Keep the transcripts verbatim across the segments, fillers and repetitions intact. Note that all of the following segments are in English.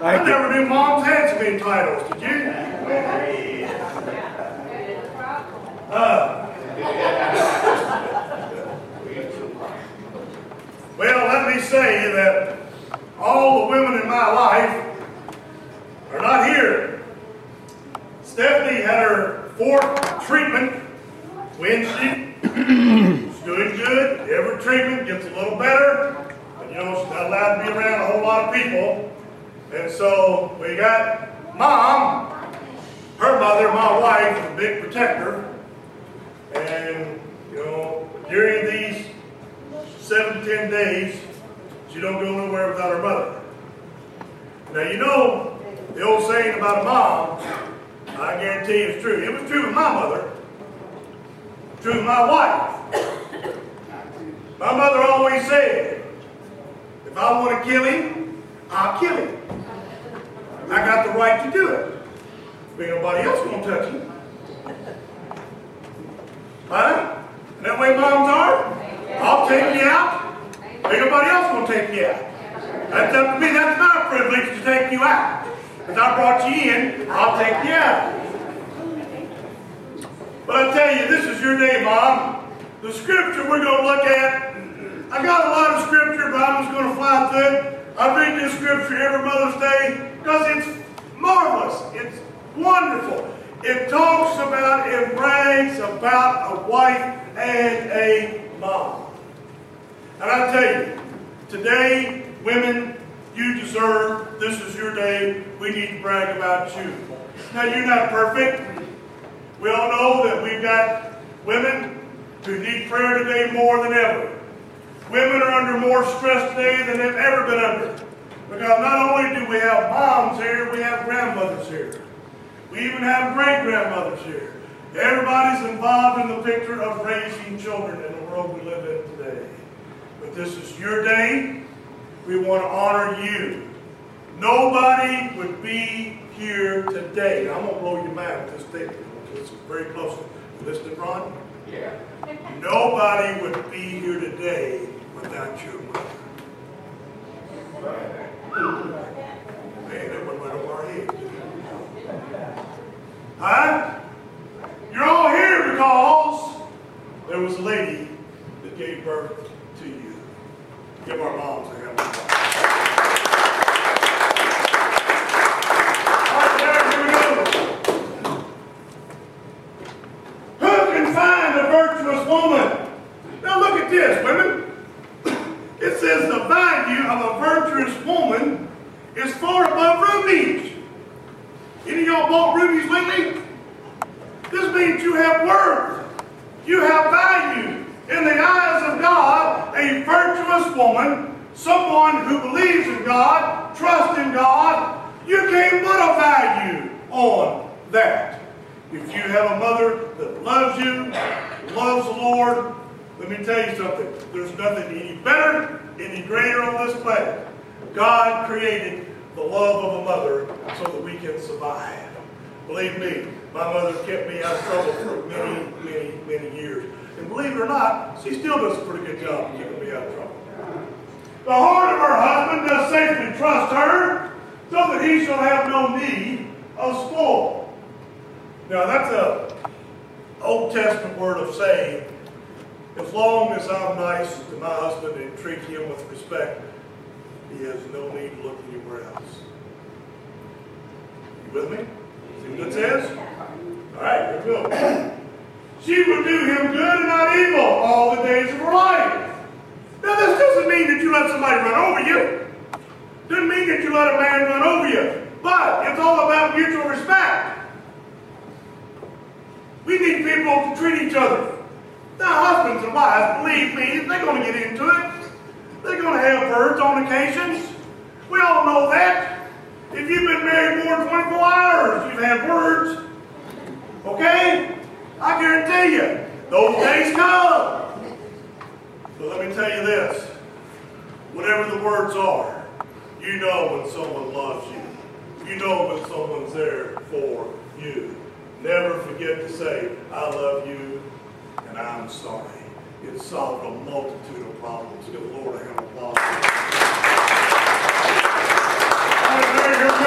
Thank I you. never knew moms had so many titles, did you? Uh, well, let me say that all the women in my life are not here. Stephanie had her fourth treatment Wednesday. She's doing good. Every treatment gets a little better. But you know, she's not allowed to be around a whole lot of people. And so we got Mom, her mother, my wife, is a big protector. And, you know, during these seven to ten days, she don't go nowhere without her mother. Now, you know, the old saying about a mom, I guarantee it's true. It was true with my mother. True with my wife. My mother always said, if I want to kill him, I'll kill him. I got the right to do it. Ain't nobody else gonna touch him. Huh? And that way moms are? I'll take you out. Ain't nobody else gonna take you out. That's up to me. That's my privilege to take you out. Because I brought you in, I'll take you out. But I tell you, this is your day, Mom. The scripture we're going to look at, I got a lot of scripture, but I'm just going to fly through it. I read this scripture every Mother's Day because it's marvelous. It's wonderful. It talks about, it brags about a wife and a mom. And I tell you, today, women, you deserve, this is your day, we need to brag about you. Now, you're not perfect. We all know that we've got women who need prayer today more than ever. Women are under more stress today than they've ever been under. Because not only do we have moms here, we have grandmothers here. We even have great-grandmothers here. Everybody's involved in the picture of raising children in the world we live in today. But this is your day. We want to honor you. Nobody would be here today. Now, I'm going to blow your mind with this statement. It's very close. You listening, Ron? Yeah. Nobody would be here today without your mother. Man, that went right over our heads. Huh? You're all here because there was a lady that gave birth to you. Give our moms a hand. All right, there, here we go. Who can find a virtuous woman? Now look at this, women. It says the value of a virtuous woman is far above rubies. Any of y'all bought rubies lately? This means you have worth. You have value. In the eyes of God, a virtuous woman, someone who believes in God, trusts in God, you can't put a value on that. If you have a mother that loves you, loves the Lord, let me tell you something. There's nothing any better, any greater on this planet. God created the love of a mother so that we can survive. Believe me, my mother kept me out of trouble for many, many, many years. And believe it or not, she still does a pretty good job of keeping me out of trouble. The heart of her husband does safely trust her, so that he shall have no need of spoil. Now that's a Old Testament word of saying, as long as I'm nice to my husband and treat him with respect, he has no need to look anywhere else. You with me? See what it says? All right, here we go. She will do him good and not evil all the days of her life. Now this doesn't mean that you let somebody run over you. Doesn't mean that you let a man run over you. But it's all about mutual respect. We need people to treat each other. Now husbands and wives, believe me, they're going to get into it. They're going to have words on occasions. We all know that. If you've been married more than twenty-four hours, you've had words. Okay? I guarantee you, those days come. But let me tell you this. Whatever the words are, you know when someone loves you. You know when someone's there for you. Never forget to say, I love you and I'm sorry. It solved a multitude of problems. Give the Lord a hand of applause. All right, very good.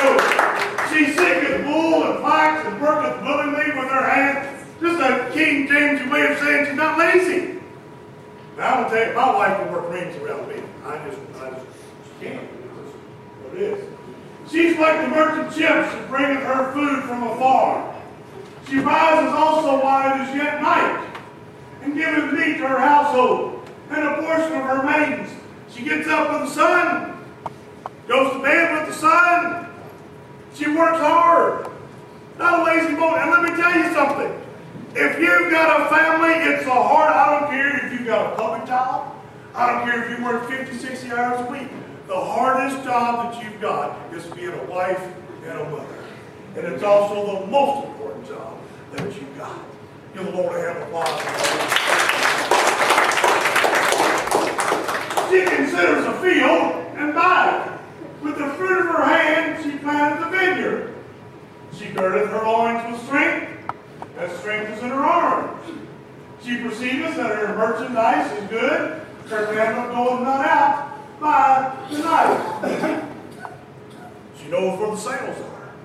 to tell you, my wife can work rings around me. I just, I just can't. It's what it is. She's like the merchant ships that bringeth her food from afar. She rises also while it is yet night, and giveth meat to her household, and a portion of her maidens. She gets up with the sun, goes to bed with the sun. She works hard. Not a lazy boat. And let me tell you something. If you've got a family, it's a hard, I don't care if you've got a public job. I don't care if you work fifty, sixty hours a week. The hardest job that you've got is being a wife and a mother. And it's also the most important job that you've got. Give the Lord a hand of applause. She considers a field and buys it. With the fruit of her hand, she planted the vineyard. She girdeth her loins with strength, and strength is in her arms. She perceiveth that her merchandise is good, her candle goeth not out by the night. She knows where the sales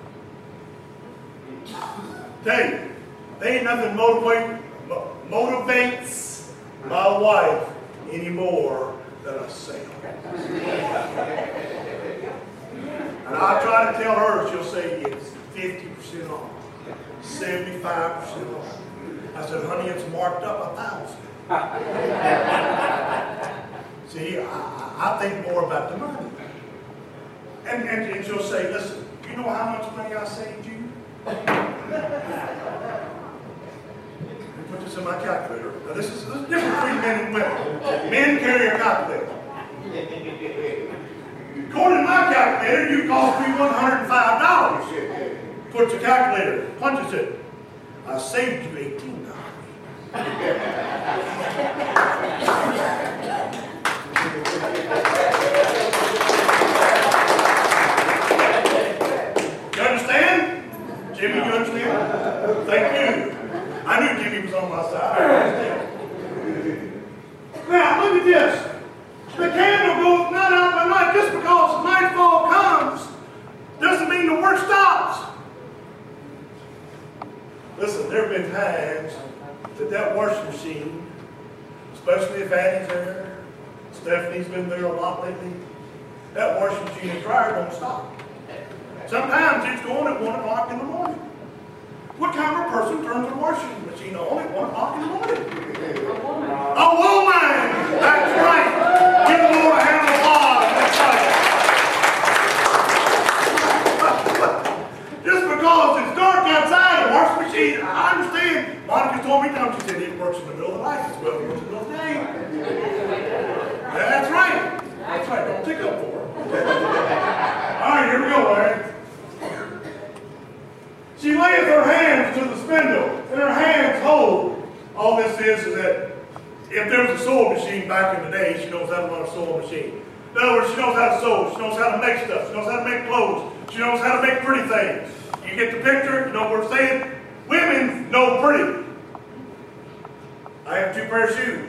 are. Tell you, there ain't nothing motivate, motivates my wife anymore than a sale. And I try to tell her, she'll say it's fifty percent off, seventy-five percent off. I said, honey, it's marked up a thousand. See, I, I think more about the money. And, and, and she'll say, listen, you know how much money I saved you? Let me put this in my calculator. Now, this is, this is different between men and women. Men carry a calculator. According to my calculator, you cost me one hundred five dollars. Put your calculator, punches it. I saved you eighteen dollars. You understand? Jimmy, you understand? Thank you. I knew Jimmy was on my side. I understand. Now, look at this. The candle goes not out by night. Just because nightfall comes doesn't mean the work stops. Listen, there have been times that that washing machine, especially if Annie's there, Stephanie's been there a lot lately, that washing machine and dryer don't stop. Sometimes it's going at one o'clock in the morning. What kind of a person turns a washing machine on at one o'clock in the morning? A woman! That's right! Give the Lord a hand of applause. That's right. Just because it's dark outside, a washing machine, I understand. Monica told me down, she said it works in the middle of the night as well as it works in the middle of the day. That's right. That's right. Don't take up for her. All right, here we go, Larry. She layeth her hands to the spindle, and her hands hold. All this is is that if there was a sewing machine back in the day, she knows how to run a sewing machine. In other words, she knows how to sew. She knows how to make stuff. She knows how to make clothes. She knows how to make pretty things. You get the picture? You know what we're saying? Women know pretty. I have two pairs of shoes.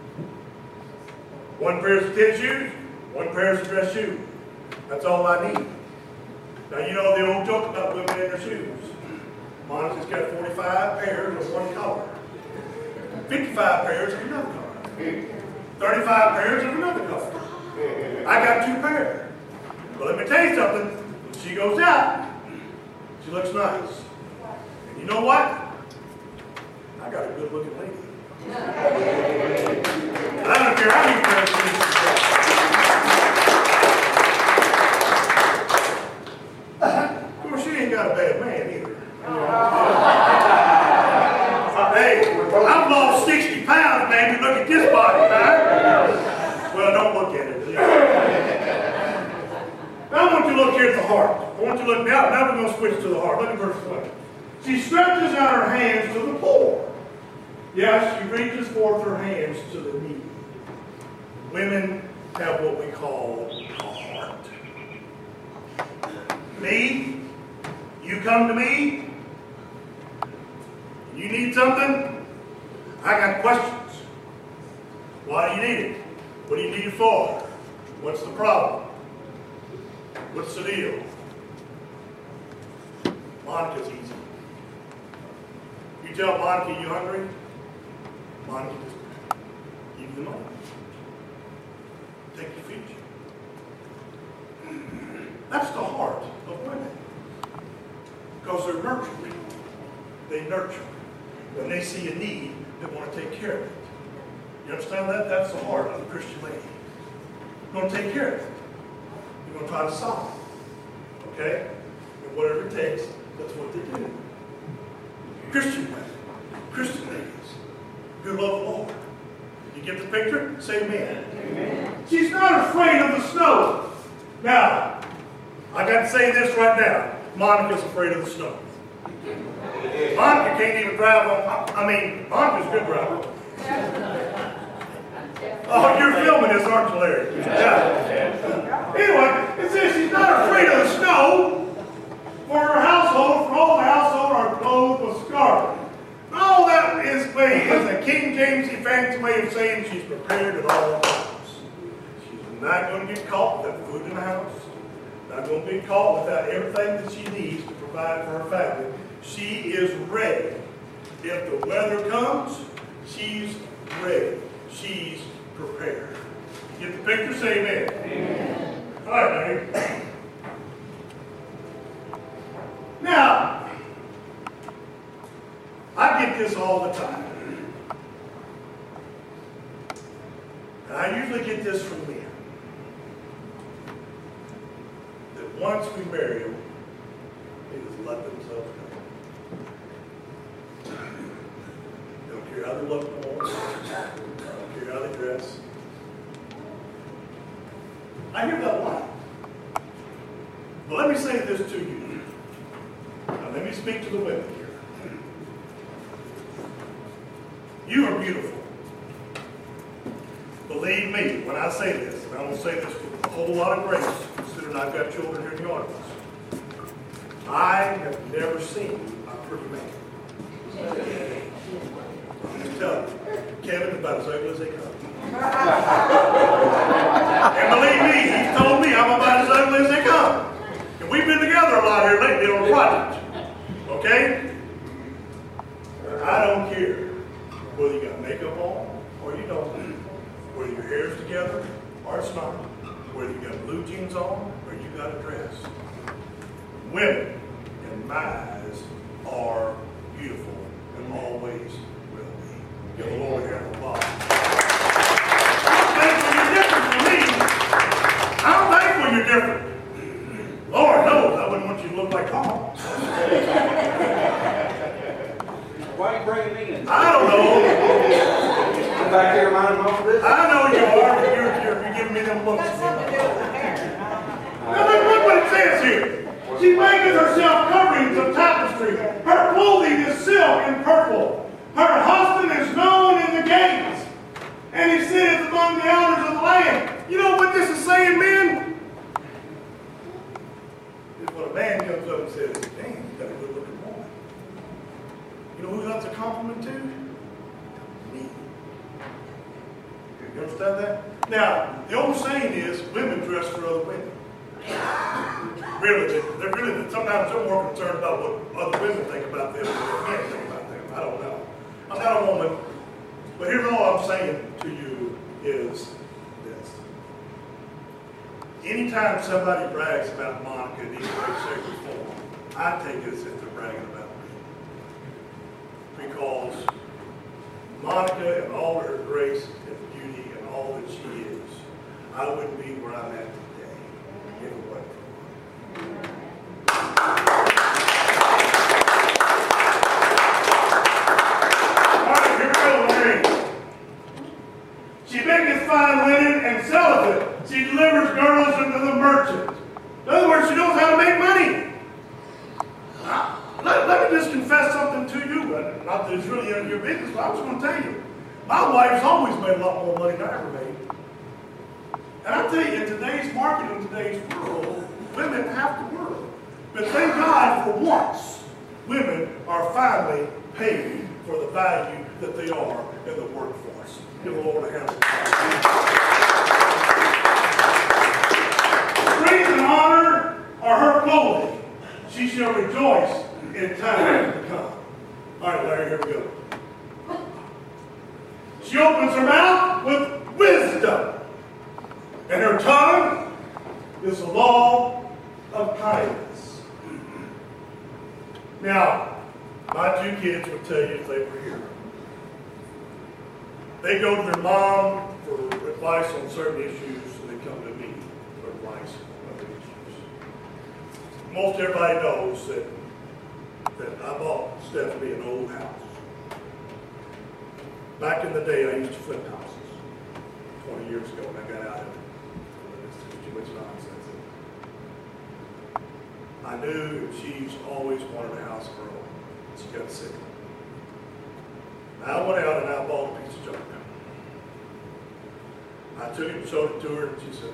One pair of tennis shoes, one pair of dress shoes. That's all I need. Now, you know the old joke about women and their shoes. Monica's got forty-five pairs of one color, fifty-five pairs of another color, thirty-five pairs of another color. I got two pairs. But let me tell you something. When she goes out, she looks nice. And you know what? I got a good looking lady. I don't care how many pairs she has. Of course, she ain't got a bad man either. Hey, I've lost sixty pounds, man. You look at this body, right? Well, don't look at it. Now I want you to look here at the heart. I want you to look now. Now we're going to switch to the heart. Look at verse twenty. She stretches out her hands to the poor. Yes, she reaches forth her hands to the needy. Women have what we call a heart. Me, you come to me, you need something, I got questions. Why do you need it? What do you need it for? What's the problem? What's the deal? Monica's easy. You tell Monica you hungry, Monica just give you the money. take your future. That's the heart of women. Because they're nurturing. They nurture. When they see a need, they want to take care of it. You understand that? That's the heart of a Christian lady. You're going to take care of it. You're going to try to solve it. Okay? And whatever it takes, that's what they do. Christian women, Christian ladies, who love the Lord. You get the picture? Say amen. Amen. She's not afraid of the snow. Now, I got to say this right now. Monica's afraid of the snow. Monica can't even drive on, I mean, Monica's a good driver. Oh, you're filming this, aren't you, Larry? Yeah. Anyway, it says she's not afraid of the snow, for her household, for all the household are clothed with scarlet. All that is, is a King James fancy way of saying she's prepared at all times. She's not going to get caught without food in the house. Not going to be caught without everything that she needs to provide for her family. She is ready. If the weather comes, she's ready. She's prepared. You get the picture? Say amen. Amen. All right, Larry. Now, I get this all the time. And I usually get this from men. That once we marry them, they just let themselves go. They don't care how they look no more. They don't care how they dress. I hear that a lot. But let me say this to you. Now let me speak to the women here. You are beautiful. Believe me when I say this, and I will say this with a whole lot of grace, considering I've got children here in the audience. I have never seen a pretty man. I'm just telling you, Kevin is about as ugly as they come. And believe me, he's told me I'm about as ugly as they come. And we've been together a lot here lately on a project. Okay? I don't care whether you got makeup on or you don't. Whether your hair's together or it's not. Whether you got blue jeans on or you got a dress. Women, in my eyes, are beautiful and always will be. Give the Lord a hand of applause. I'm thankful you're different from me. I'm thankful you're different. Lord knows I wouldn't want you to look like Tom. Why are you bringing me in? I don't know. I'm back here minding my own business. I know you are, but you're, you're, you're giving me them looks. Now look, look what it says here. She maketh herself coverings of tapestry. Her clothing is silk and purple. Her husband is known in the gates. And he sitteth among the elders of the land. You know what this is saying, men? It's when a man comes up and says, dang, you got a good looking woman. You know who that's a compliment to? Me. You understand that? Now, the old saying is, women dress for other women. Really, they're really, sometimes they're more concerned about what other women think about them than what men think about them. I don't know. I'm not a woman, but here's all I'm saying to you is this. Anytime somebody brags about Monica in any way, shape, or form, I take it as if they're bragging about me. Because Monica, and all her grace and beauty and all that she is, I wouldn't be where I'm at today if it wasn't for her. All right, here we go, Larry. She maketh fine linen and selleth it. She delivers girls unto the merchant. In other words, she knows how to make money. Now, let, let me just confess something to you. Not that it's really in your business, but I was going to tell you. My wife's always made a lot more money than I ever made. And I tell you, in today's market, in today's world, women have to work. But thank God for once, women are finally paid for the value that they are in the workforce. Give the Lord a hand. Praise and honor are her clothing. She shall rejoice in time to come. All right, Larry, here we go. She opens her mouth with wisdom. And her tongue is the law of kindness. Now, my two kids would tell you if they were here. They go to their mom for advice on certain issues, and they come to me for advice on other issues. Most everybody knows that, that I bought Stephanie an old house. Back in the day, I used to flip houses. twenty years ago when I got out of it. It's too much nonsense. I knew she's always wanted a house of her own. She got sick. I went out and I bought a piece of junk. I took it and showed it to her, and she said,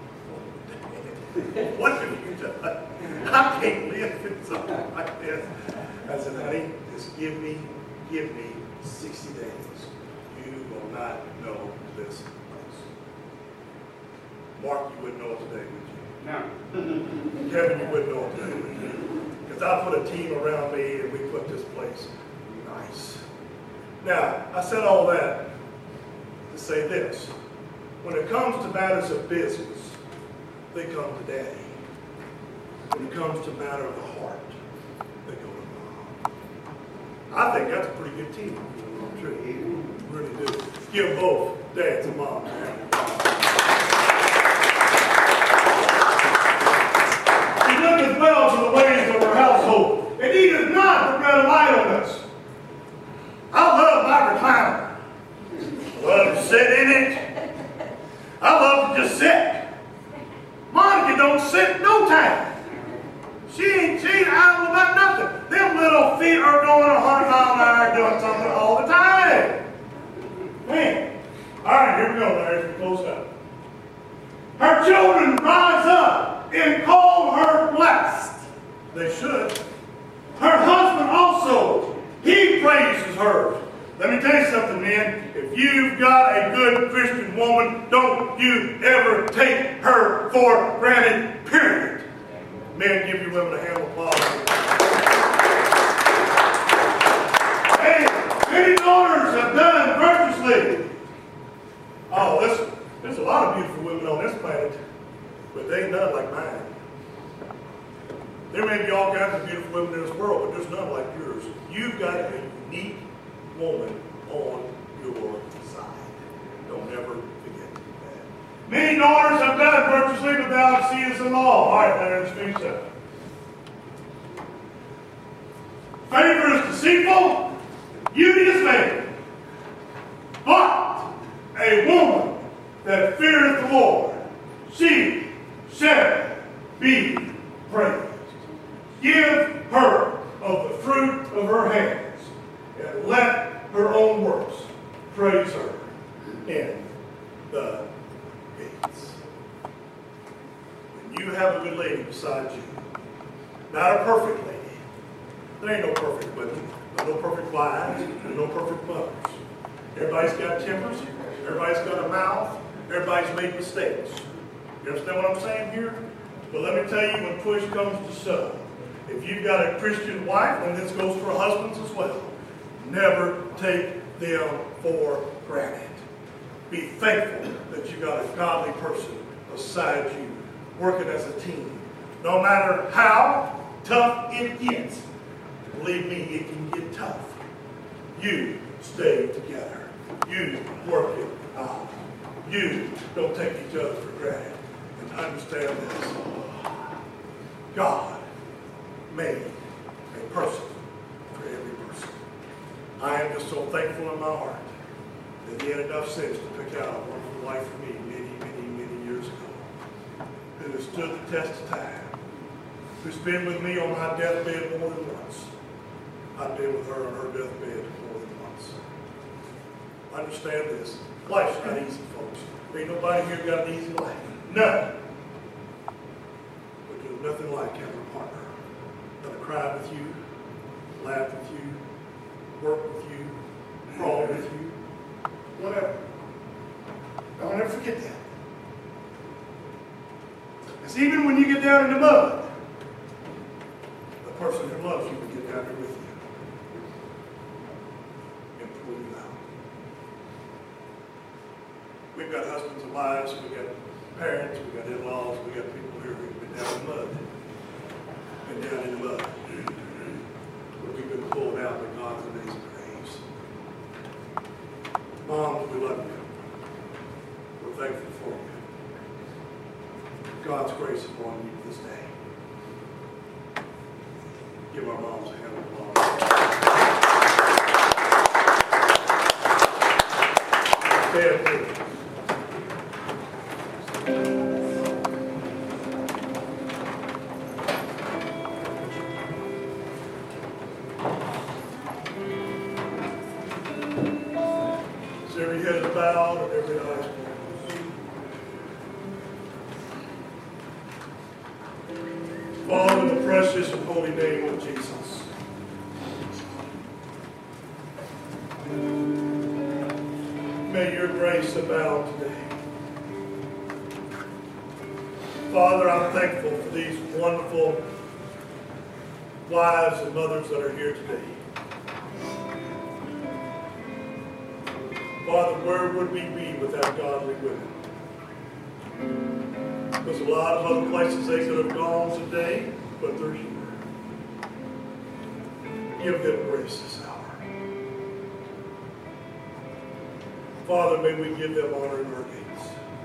"What have you done? I can't live in something like this." I said, "Honey, just give me, give me sixty days. You will not know this place." Mark, you wouldn't know it today, would you? No. Kevin, you wouldn't know it today, would you? Because I put a team around me and we put this place nice. Now, I said all that to say this. When it comes to matters of business, they come to Daddy. When it comes to matter of the heart, they go to Mom. I think that's a pretty good team. I'm sure you really do. Give both dads and moms. She looketh well to the ways of her household, and eateth not the bread of idleness. I love my recliner. I love to sit in it. I love to just sit. Monica don't sit no time. She ain't, she ain't idle about nothing. Them little feet are going a hundred mile an hour doing something all the time. Man. All right, here we go, Larry, as we close up. Her children rise up and call her blessed. They should. Her husband also, he praises her. Let me tell you something, men. If you've got a good Christian woman, don't you ever take her for granted, period. Men, give your women a hand of applause. Hey, many daughters have done virtuously. Oh, listen, there's a lot of beautiful women on this planet, but they ain't none like mine. There may be all kinds of beautiful women in this world, but there's none like yours. You've got a unique woman on your side. Don't ever forget that. Many daughters have done virtuously, but thou seest them all. All right, Larry, let's finish up. Favor is deceitful, beauty is vain. But a woman that feareth the Lord, she shall be praised. Give her of the fruit of her hands, and let her own works praise her in the gates. When you have a good lady beside you, not a perfect lady, there ain't no perfect women, no perfect wives, no perfect mothers. Everybody's got tempers, everybody's got a mouth, everybody's made mistakes. You understand what I'm saying here? But let me tell you, when push comes to shove, if you've got a Christian wife, and this goes for husbands as well, never take them for granted. Be thankful that you got a godly person beside you, working as a team. No matter how tough it gets, believe me, it can get tough. You stay together. You work it out. You don't take each other for granted. And understand this. God made a person for every person. I am just so thankful in my heart that he had enough sense to pick out a wonderful wife for me many, many, many years ago, who has stood the test of time, who's been with me on my deathbed more than once. I've been with her on her deathbed more than once. Understand this. Life's not easy, folks. There ain't nobody here got an easy life. None. But there's nothing like having a partner that'll cry with you, laugh with you, work with you, crawl with you, whatever. Don't ever forget that. Because even when you get down in the mud, the person who loves you will get down there with you and pull you out. We've got husbands and wives, we've got parents, we got in-laws, we got people here who've been down in the mud. Been down in the mud. But we've been pulled out by God's amazing grace. Moms, we love you. We're thankful for you. God's grace upon you this day. Give our moms a hand of applause. Stand, please. So every head is bowed and every eye is closed. Father, in the precious and holy name of Jesus, may your grace abound today. Father, I'm thankful for these wonderful wives and mothers that are here today. Father, where would we be without godly women? There's a lot of other places they could have gone today, but they're here. Give them grace this hour. Father, may we give them honor in our gates.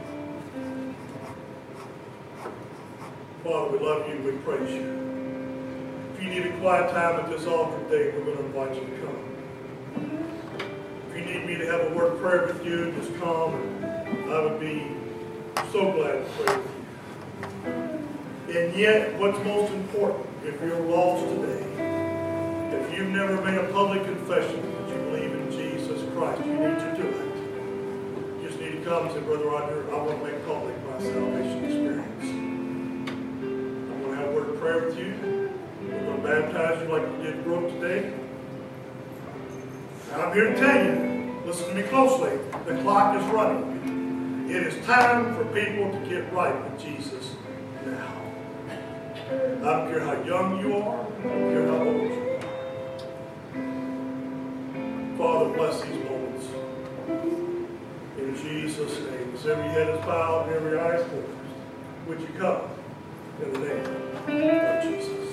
Father, we love you and we praise you. If you need a quiet time at this altar today, we're going to invite you to come. If you need me to have a word of prayer with you, just come. I would be so glad to pray with you. And yet, what's most important, if you're lost today, if you've never made a public confession that you believe in Jesus Christ, you need to do it. You just need to come and say, Brother Roger, I want to make public my salvation experience. I'm going to have a word of prayer with you. We're going to baptize you like we did Brooke today. And I'm here to tell you, listen to me closely, the clock is running. It is time for people to get right with Jesus now. I don't care how young you are, I don't care how old you are. Father, bless these moments. In Jesus' name, as every head is bowed and every eye is closed, would you come in the name of Jesus?